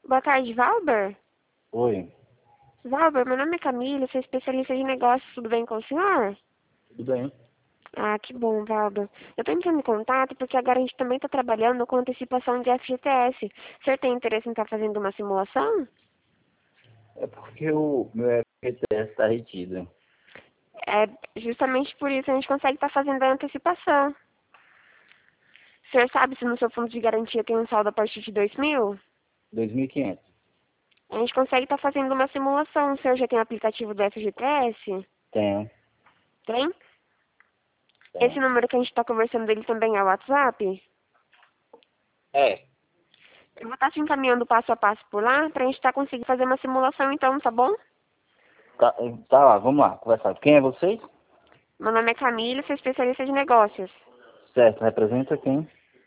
Boa tarde, Valber. Oi, Valber, meu nome é Camila, sou especialista de negócios, tudo bem com o senhor? tudo bem? Ah, que bom, Valber. Eu estou entrando em contato porque agora a gente também está trabalhando com antecipação de FGTS. O senhor tem interesse em estar fazendo uma simulação? É porque o meu FGTS está retido. É justamente por isso a gente consegue estar fazendo a antecipação. O senhor sabe se no seu fundo de garantia tem um saldo a partir de 2.000? 2.500. A gente consegue estar fazendo uma simulação. O senhor já tem o aplicativo do FGTS? Tenho, Tem? Esse tenho. número que a gente está conversando dele também é o WhatsApp? É. Eu vou estar te encaminhando passo a passo por lá para a gente estar conseguindo fazer uma simulação então, tá bom? Tá lá, vamos lá, conversar. Quem é vocês? Meu nome é Camila, sou especialista de negócios. Certo, representa quem?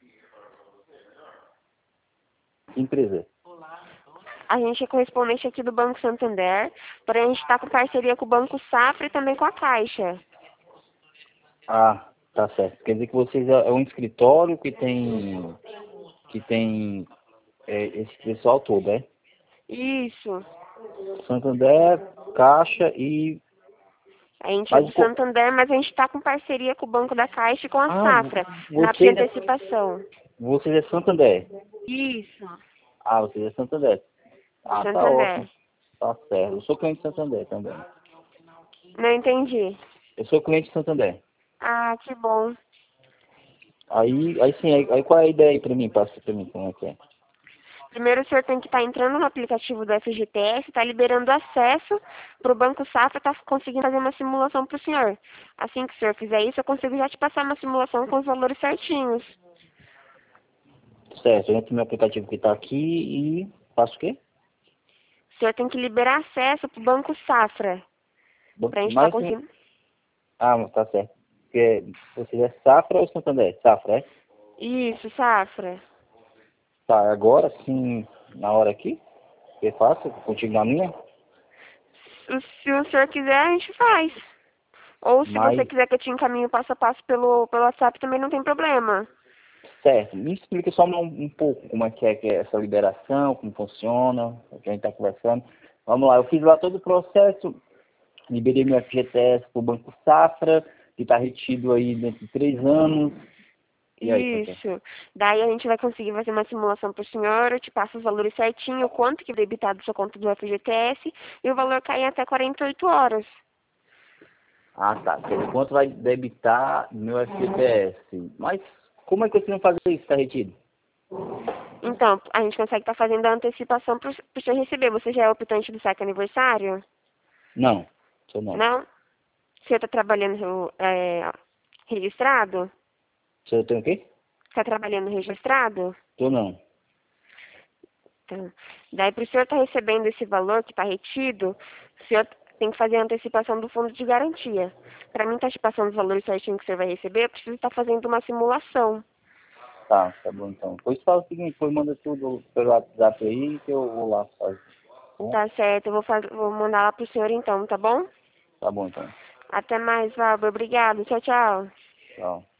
Que empresa? A gente é correspondente aqui do Banco Santander, porém a gente está com parceria com o Banco Safra e também com a Caixa. Ah, tá certo. Quer dizer que vocês é um escritório que tem esse pessoal todo, é? Isso. Santander, Caixa e... A gente é Mas, do Santander, mas a gente está com parceria com o Banco da Caixa e com a Safra, na vocês antecipação. vocês é Santander. Isso. Ah, vocês é Santander. Ah, tá ótimo. Santander. Tá certo. Eu sou cliente de Santander também. Não entendi. Eu sou cliente de Santander. Ah, que bom. Aí sim, aí qual é a ideia aí pra mim? Passa pra mim como é que é. Primeiro, o senhor tem que estar entrando no aplicativo do FGTS, está liberando acesso para o Banco Safra estar conseguindo fazer uma simulação para o senhor. Assim que o senhor fizer isso, eu consigo já te passar uma simulação com os valores certinhos. Certo, eu entro no meu aplicativo que tá aqui e faço o quê? O senhor tem que liberar acesso para o Banco Safra, para a gente estar Mas sim. conseguindo. Ah, mas tá certo. Você é Safra ou Santander? Safra, é? Isso, Safra. Tá, agora sim, na hora aqui, que eu faço, contigo na minha, Se o senhor quiser, a gente faz. Ou se você mas, quiser que eu te encaminhe passo a passo pelo WhatsApp, também não tem problema. certo, me explica só um pouco como é que é essa liberação, como funciona, o que a gente tá conversando. Vamos lá, eu fiz lá todo o processo, liberei meu FGTS para o Banco Safra, que está retido aí dentro de 3 anos. E aí, como é que é? Isso. Daí a gente vai conseguir fazer uma simulação para o senhor, eu te passo os valores certinho, o quanto que debitar da sua conta do FGTS, e o valor cai em até 48 horas. Ah, tá. Quer dizer, quanto vai debitar meu FGTS? Mas como é que vocês vão fazer isso, está retido? Então, a gente consegue estar fazendo a antecipação para o senhor receber. Você já é optante do saque aniversário? Não, sou não. Não? Você está trabalhando registrado? Se eu tenho o quê? Está trabalhando registrado? Tô não. Então, daí, para o senhor estar recebendo esse valor que está retido, o senhor tem que fazer a antecipação do fundo de garantia. Para mim, estar te passando os valores certinho que o senhor vai receber, eu preciso estar fazendo uma simulação. Tá bom então. Pois fala o seguinte, depois manda tudo pelo WhatsApp aí que eu vou lá fazer. Tá bom? Tá certo, eu vou mandar lá para o senhor então, tá bom? Tá bom então. Até mais, Valber. Obrigado. Tchau, tchau. Tchau.